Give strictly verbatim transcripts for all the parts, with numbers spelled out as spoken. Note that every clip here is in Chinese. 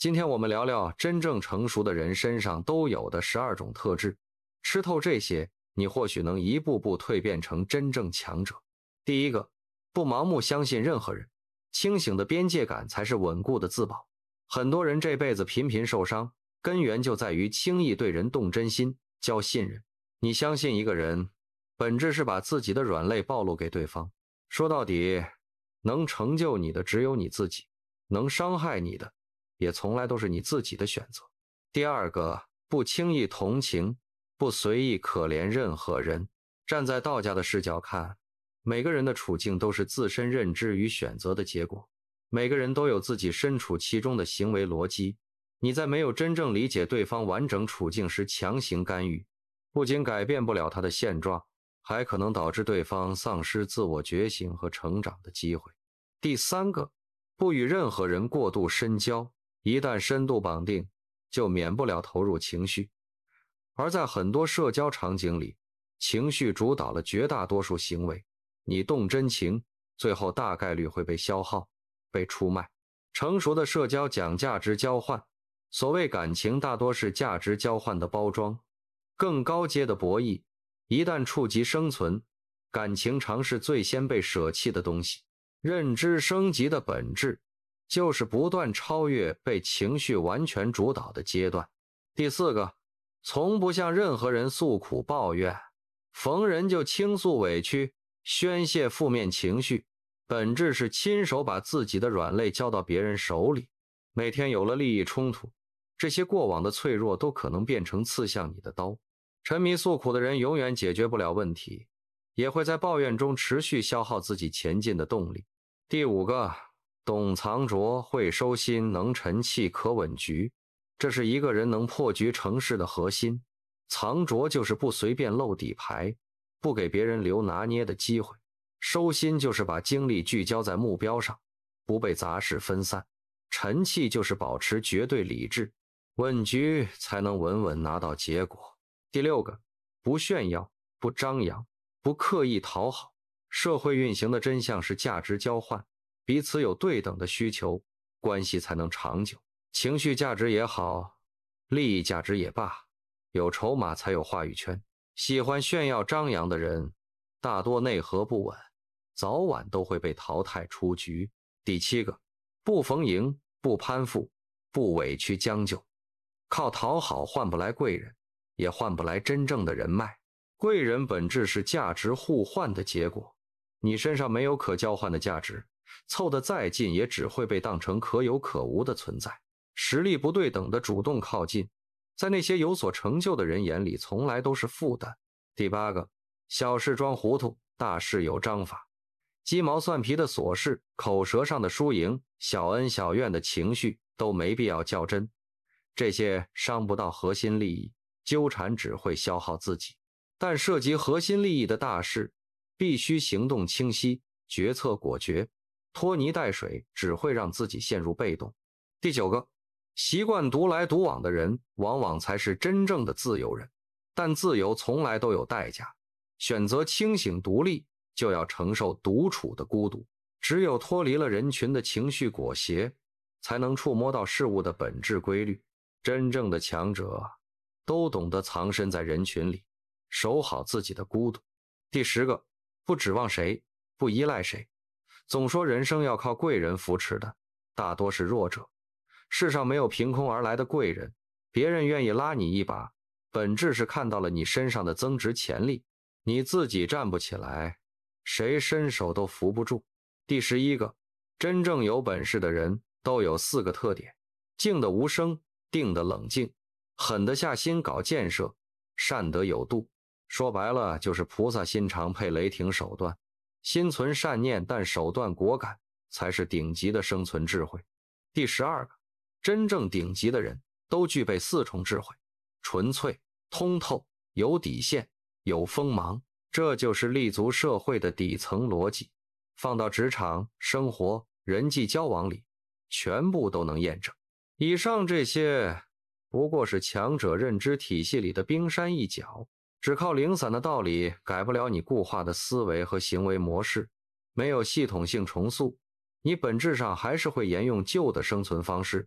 今天我们聊聊真正成熟的人身上都有的十二种特质，吃透这些，你或许能一步步蜕变成真正强者。第一个，不盲目相信任何人，清醒的边界感才是稳固的自保。很多人这辈子频频受伤，根源就在于轻易对人动真心，交信任。你相信一个人，本质是把自己的软肋暴露给对方。说到底，能成就你的只有你自己，能伤害你的也从来都是你自己的选择。第二个，不轻易同情，不随意可怜任何人。站在道家的视角看，每个人的处境都是自身认知与选择的结果，每个人都有自己身处其中的行为逻辑。你在没有真正理解对方完整处境时强行干预，不仅改变不了他的现状，还可能导致对方丧失自我觉醒和成长的机会。第三个，不与任何人过度深交，一旦深度绑定，就免不了投入情绪。而在很多社交场景里，情绪主导了绝大多数行为，你动真情，最后大概率会被消耗，被出卖。成熟的社交讲价值交换，所谓感情大多是价值交换的包装。更高阶的博弈，一旦触及生存，感情常是最先被舍弃的东西。认知升级的本质，就是不断超越被情绪完全主导的阶段。第四个，从不向任何人诉苦抱怨，逢人就倾诉委屈，宣泄负面情绪，本质是亲手把自己的软肋交到别人手里。每天有了利益冲突，这些过往的脆弱都可能变成刺向你的刀。沉迷诉苦的人永远解决不了问题，也会在抱怨中持续消耗自己前进的动力。第五个，懂藏拙，会收心，能沉气，可稳局。这是一个人能破局成事的核心。藏拙就是不随便露底牌，不给别人留拿捏的机会。收心就是把精力聚焦在目标上，不被杂事分散。沉气就是保持绝对理智，稳局才能稳稳拿到结果。第六个，不炫耀，不张扬，不刻意讨好。社会运行的真相是价值交换，彼此有对等的需求，关系才能长久。情绪价值也好，利益价值也罢，有筹码才有话语权。喜欢炫耀张扬的人，大多内核不稳，早晚都会被淘汰出局。第七个，不逢迎，不攀附，不委屈将就。靠讨好换不来贵人，也换不来真正的人脉。贵人本质是价值互换的结果，你身上没有可交换的价值，凑得再近也只会被当成可有可无的存在。实力不对等的主动靠近，在那些有所成就的人眼里从来都是负担。第八个，小事装糊涂，大事有章法。鸡毛蒜皮的琐事，口舌上的输赢，小恩小怨的情绪都没必要较真，这些伤不到核心利益，纠缠只会消耗自己。但涉及核心利益的大事，必须行动清晰，决策果决，拖泥带水只会让自己陷入被动。第九个，习惯独来独往的人往往才是真正的自由人，但自由从来都有代价，选择清醒独立，就要承受独处的孤独。只有脱离了人群的情绪裹挟，才能触摸到事物的本质规律。真正的强者都懂得藏身在人群里，守好自己的孤独。第十个，不指望谁，不依赖谁。总说人生要靠贵人扶持的，大多是弱者。世上没有凭空而来的贵人，别人愿意拉你一把，本质是看到了你身上的增值潜力。你自己站不起来，谁伸手都扶不住。第十一个，真正有本事的人都有四个特点：静的无声，定的冷静，狠得下心搞建设，善得有度。说白了就是菩萨心肠配雷霆手段，心存善念但手段果敢，才是顶级的生存智慧。第十二个，真正顶级的人都具备四重智慧：纯粹、通透、有底线、有锋芒。这就是立足社会的底层逻辑，放到职场、生活、人际交往里，全部都能验证。以上这些不过是强者认知体系里的冰山一角，只靠零散的道理改不了你固化的思维和行为模式。没有系统性重塑，你本质上还是会沿用旧的生存方式，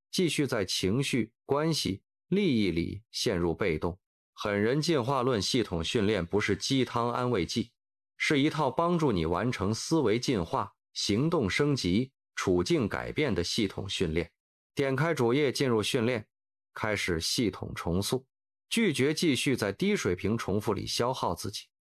继续在情绪、关系、利益里陷入被动。狠人进化论系统训练不是鸡汤安慰剂，是一套帮助你完成思维进化、行动升级、处境改变的系统训练。点开主页进入训练，开始系统重塑，拒绝继续在低水平重复里消耗自己。